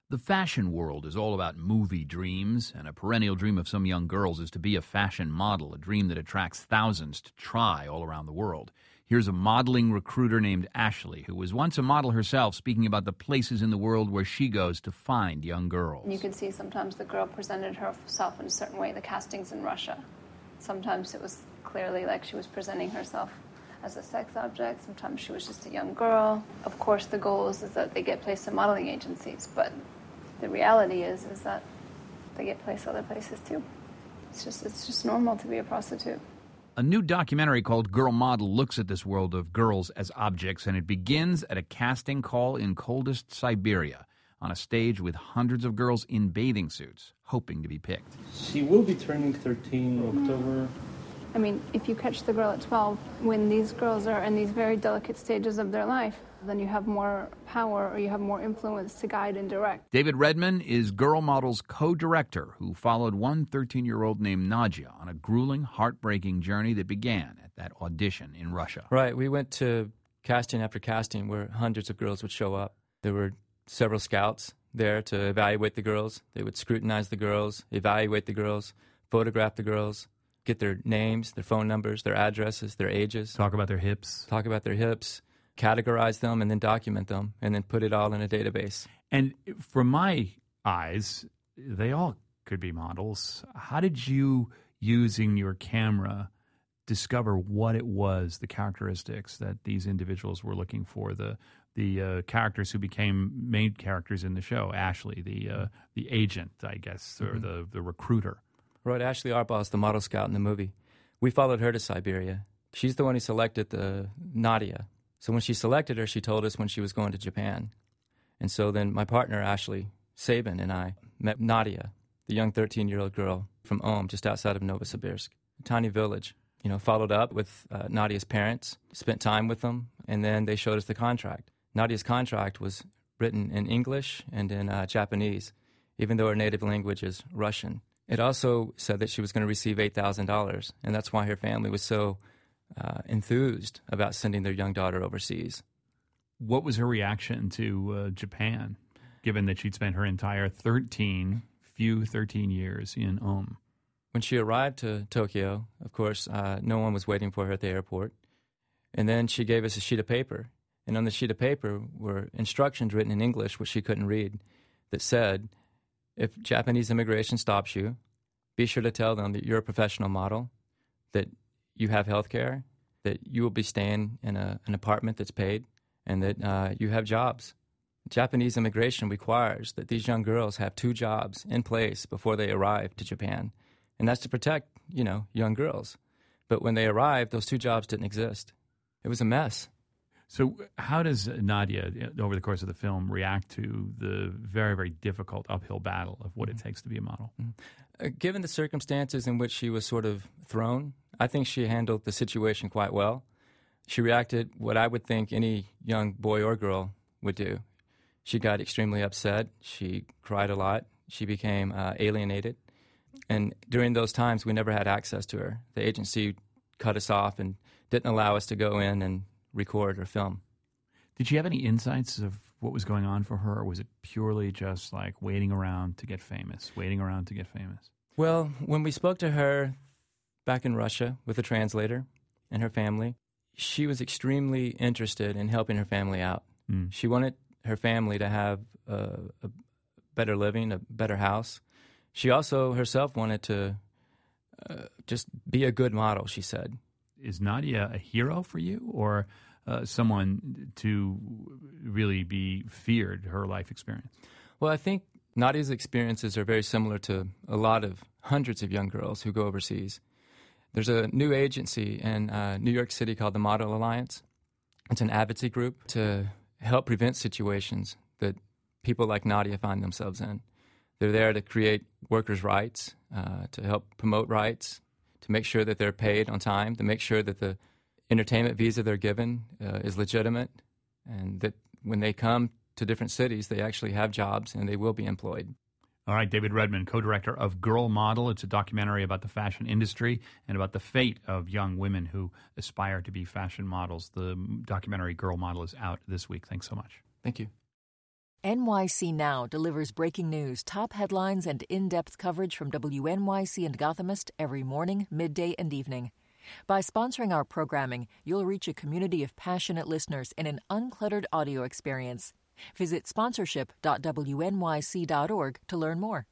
The fashion world is all about movie dreams, and a perennial dream of some young girls is to be a fashion model, a dream that attracts thousands to try all around the world. Here's a modeling recruiter named Ashley, who was once a model herself, speaking about the places in the world where she goes to find young girls. You could see sometimes the girl presented herself in a certain way, the castings in Russia. Sometimes it was clearly like she was presenting herself as a sex object. Sometimes she was just a young girl. Of course, the goal is that they get placed in modeling agencies, but the reality is that they get placed other places too. It's just normal to be a prostitute. A new documentary called Girl Model looks at this world of girls as objects, and it begins at a casting call in coldest Siberia, on a stage with hundreds of girls in bathing suits, hoping to be picked. She will be turning 13 in October. I mean, if you catch the girl at 12, when these girls are in these very delicate stages of their life, then you have more power or you have more influence to guide and direct. David Redman is Girl Model's co-director, who followed one 13-year-old named Nadia on a grueling, heartbreaking journey that began at that audition in Russia. Right. We went to casting after casting where hundreds of girls would show up. There were several scouts there to evaluate the girls. They would scrutinize the girls, evaluate the girls, photograph the girls, get their names, their phone numbers, their addresses, their ages. Talk about their hips, categorize them, and then document them, and then put it all in a database. And from my eyes, they all could be models. How did you, using your camera, discover what it was, the characteristics that these individuals were looking for, the characters who became main characters in the show, Ashley, the agent, I guess, or the recruiter? Right, Ashley Arbaugh is the model scout in the movie. We followed her to Siberia. She's the one who selected the Nadia. So when she selected her, she told us when she was going to Japan. And so then my partner, Ashley Sabin, and I met Nadia, the young 13-year-old girl from Om, just outside of Novosibirsk, a tiny village. Followed up with Nadia's parents, spent time with them, and then they showed us the contract. Nadia's contract was written in English and in Japanese, even though her native language is Russian. It also said that she was going to receive $8,000, and that's why her family was so enthused about sending their young daughter overseas. What was her reaction to Japan, given that she'd spent her entire 13 years in Om? When she arrived to Tokyo, of course, no one was waiting for her at the airport. And then she gave us a sheet of paper. And on the sheet of paper were instructions written in English, which she couldn't read, that said, if Japanese immigration stops you, be sure to tell them that you're a professional model, that you have health care, that you will be staying in an apartment that's paid, and that you have jobs. Japanese immigration requires that these young girls have 2 jobs in place before they arrive to Japan. And that's to protect, young girls. But when they arrived, those 2 jobs didn't exist. It was a mess. So how does Nadia, over the course of the film, react to the very, very difficult uphill battle of what it takes to be a model? Given the circumstances in which she was sort of thrown, I think she handled the situation quite well. She reacted what I would think any young boy or girl would do. She got extremely upset. She cried a lot. She became alienated. And during those times, we never had access to her. The agency cut us off and didn't allow us to go in and record or film. Did she have any insights of what was going on for her, or was it purely just like waiting around to get famous? Well, when we spoke to her back in Russia with a translator and her family, she was extremely interested in helping her family out. She wanted her family to have a better living, a better house. She also herself wanted to just be a good model, she said. Is Nadia a hero for you, or someone to really be feared, her life experience? Well, I think Nadia's experiences are very similar to a lot of hundreds of young girls who go overseas. There's a new agency in New York City called the Model Alliance. It's an advocacy group to help prevent situations that people like Nadia find themselves in. They're there to create workers' rights, to help promote rights, to make sure that they're paid on time, to make sure that the entertainment visa they're given is legitimate, and that when they come to different cities, they actually have jobs and they will be employed. All right, David Redman, co-director of Girl Model. It's a documentary about the fashion industry and about the fate of young women who aspire to be fashion models. The documentary Girl Model is out this week. Thanks so much. Thank you. NYC Now delivers breaking news, top headlines, and in-depth coverage from WNYC and Gothamist every morning, midday, and evening. By sponsoring our programming, you'll reach a community of passionate listeners in an uncluttered audio experience. Visit sponsorship.wnyc.org to learn more.